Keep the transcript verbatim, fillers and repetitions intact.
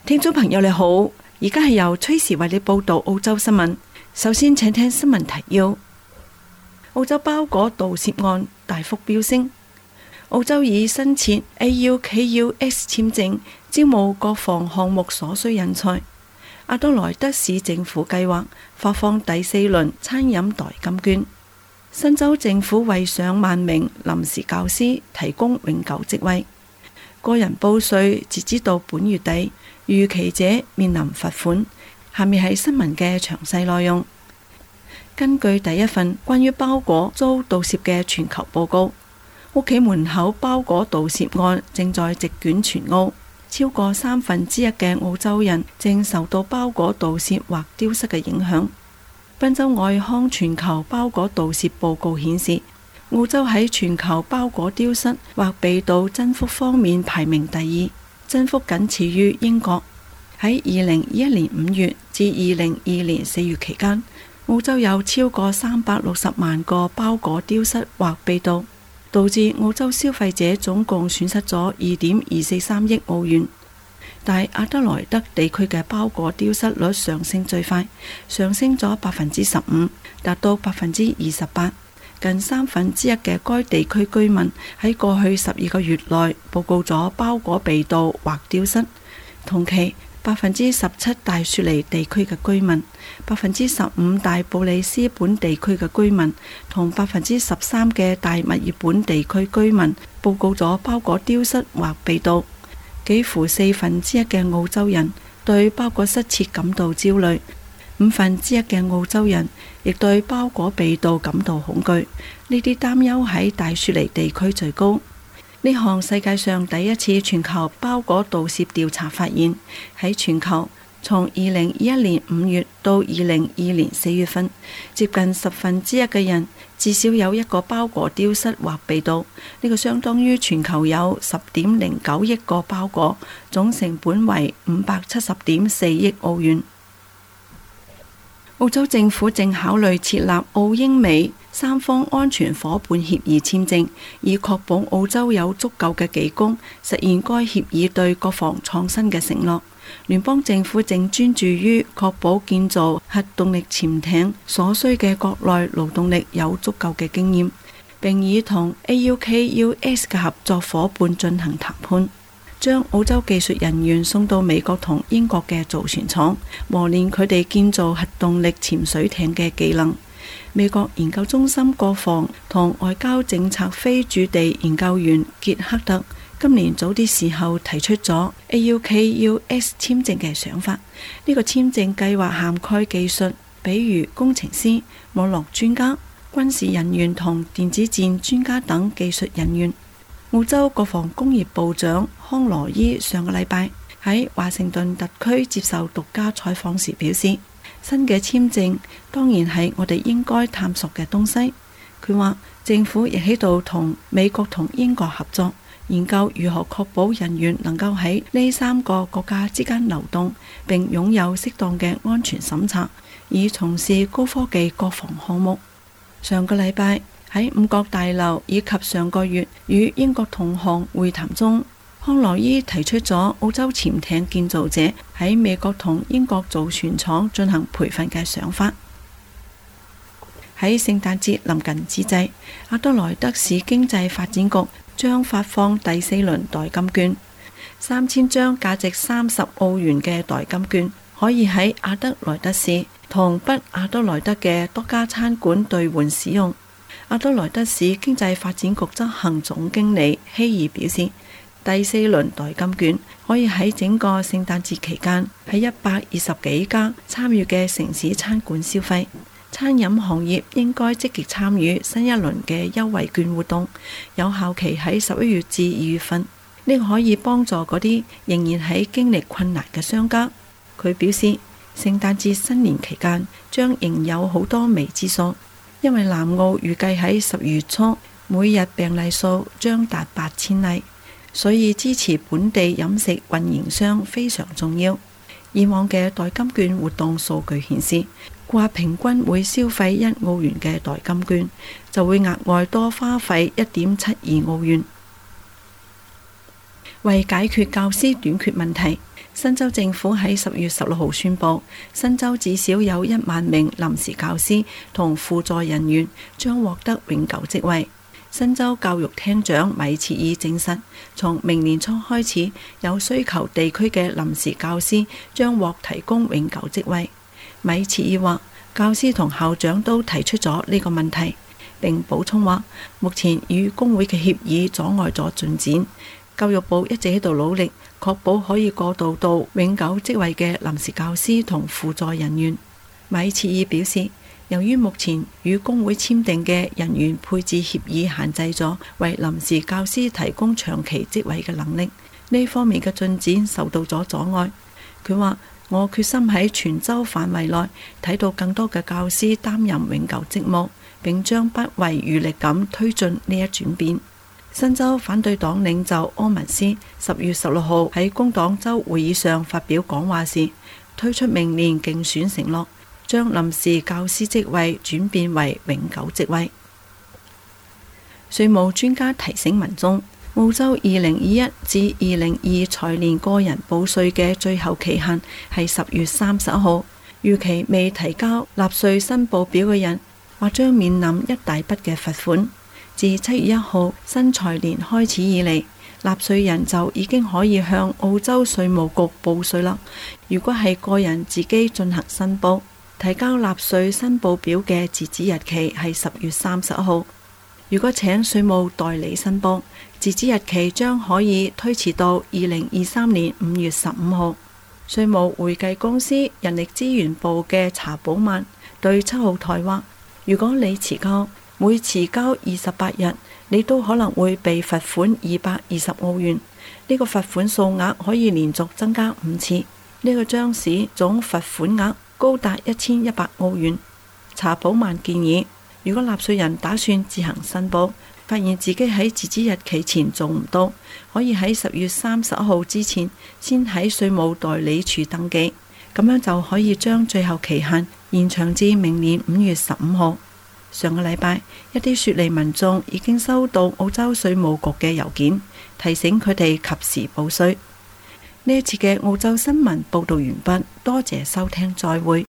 聽眾朋友你好，而家係由崔時為你報道澳洲新聞。首先請聽新聞提要：澳洲包裹盜竊案大幅飆升，澳洲以新設 A U K U S 簽證招募國防項目所需人才。阿德萊德市政府計劃發放第四輪餐飲代金券。新州政府為上萬名臨時教師提供永久職位。個人報稅截止到本月底，逾期者面臨罰款。下面係新聞嘅詳細內容。根據第一份關於包裹遭盜竊嘅全球報告，屋企門口包裹盜竊案正在席捲全澳，超過三分之一嘅澳洲人正受到包裹盜竊或丟失嘅影響。賓州外康全球包裹盜竊報告顯示，澳洲喺全球包裹丟失或被盜增幅方面排名第二，增幅僅次於英國。喺二零二一年五月至二零二二年四月期間，澳洲有超過三百六十萬個包裹丟失或被盜，導致澳洲消費者總共損失咗二點二四三億澳元。但阿德萊德地區嘅包裹丟失率上升最快，上升咗百分之十五，達到百分之二十八。近三分之一嘅該地區居民喺過去十二個月內報告咗包裹被盜或丟失。同期，百分之十七大雪梨地區嘅居民、百分之十五大布里斯本地區嘅居民同百分之十三嘅大墨爾本地區居民報告咗包裹丟失或被盜。幾乎四分之一嘅澳洲人對包裹失竊感到焦慮，五分之一嘅澳洲人亦對包裹被盜感到恐懼。呢啲擔憂喺大雪梨地區最高。呢項世界上第一次全球包裹盜竊調查發現，喺全球從二零二一年五月到二零二二年四月份，接近十分之一嘅人至少有一個包裹丟失或被盜。呢個相當於全球有十點零九億個包裹，總成本為五百七十點四億澳元。澳洲政府正考慮設立澳英美三方安全夥伴協議簽證，以確保澳洲有足夠嘅技工實現該協議對國防創新嘅承諾。聯邦政府正專注於確保建造核動力潛艇所需嘅國內勞動力有足夠嘅經驗，並以同 A U K U S 嘅合作夥伴進行談判，將澳洲技術人員送到美國同英國嘅造船廠，磨練佢哋建造核動力潛水艇嘅技能。美國研究中心國防同外交政策非駐地研究員傑克特今年早啲時候提出咗 A U K U S 簽證嘅想法。呢個簽證計劃涵蓋技術，比如工程師、網絡專家、軍事人員同電子戰專家等技術人員。澳洲國防工業部長康羅伊上個禮拜喺華盛頓特區接受獨家採訪時表示，新嘅簽證當然係我哋應該探索嘅東西。佢話政府亦喺度同美國同英國合作，研究如何確保人員能夠喺呢三個國家之間流動，並擁有適當嘅安全審查，以從事高科技國防項目。上個禮拜喺五角大樓以及上個月與英國同行會談中，康羅伊提出咗澳洲潛艇建造者喺美國同英國造船廠進行培訓嘅想法。喺聖誕節臨近之際，阿德萊德市經濟發展局將發放第四輪代金券，三千張價值三十澳元嘅代金券，可以喺阿德萊德市同北阿德萊德嘅多家餐館兌換使用。阿德萊德市經濟發展局執行總經理希爾表示，第四輪代金券可以喺整個聖誕節期間喺一百二十幾家參與嘅城市餐館消費。餐飲行業應該積極參與新一輪嘅優惠券活動，有效期喺十一月至二月份。呢個可以幫助嗰啲仍然喺經歷困難嘅商家。佢表示，聖誕節新年期間將仍有好多未知數，因為南澳預計喺十月初每日病例數將達八千例，所以支持本地飲食運營商非常重要。以往嘅代金券活動數據顯示，顧客平均會消費一澳元嘅代金券，就會額外多花費一點七二澳元。為解決教師短缺問題， 新州政府喺十月十六號宣布，新州至少有一萬名臨時教師同輔助人員將獲得永久職位。新州教育廳長米切爾證實，從明年初開始，有需求地區嘅臨時教師將獲提供永久職位。米切爾話，教師同校長都提出咗呢個問題，並補充話，目前與工會嘅協議阻礙咗進展。教育部一直喺度努力，確保可以過渡到永久職位嘅臨時教師同輔助人員。米切爾表示，由於目前與工會簽訂嘅人員配置協議限制咗為臨時教師提供長期職位嘅能力，呢方面嘅進展受到咗阻礙。佢話，我決心喺全州範圍內睇到更多嘅教師擔任永久職務，並將不遺餘力咁推進呢一轉變。新州反對黨領袖柯文斯十月十六號喺工黨州會議上發表講話時，推出明年競選承諾，將臨時教師職位轉變為永久職位。稅務專家提醒民眾，澳洲二零二一至二零二二財年個人報稅嘅最後期限係十月三十一號，預期未提交納稅申報表嘅人，或將面臨一大筆嘅罰款。自七月一號新財年開始以嚟，納稅人就已經可以向澳洲稅務局報稅啦。如果係個人自己進行申報，提交納稅申報表嘅截止日期係十月三十一號。如果請稅務代理申報，截止日期將可以推遲到二零二三年五月十五號。稅務會計公司人力資源部嘅查寶曼對七號台話，如果你遲交，每遲交二十八日，你都可能會被罰款二百二十澳元。呢個罰款數額可以連續增加五次，呢個將使總罰款額高達一千一百澳元。查寶曼建議，如果納稅人打算自行申報，發現自己喺截止日期前做唔到，可以喺十月三十一號之前先喺稅務代理處登記，咁樣就可以將最後期限延長至明年五月十五號。上個禮拜，一啲雪梨民眾已經收到澳洲稅務局嘅郵件，提醒佢哋及時報稅。呢一次嘅澳洲新聞報道完畢，多謝收聽，再會。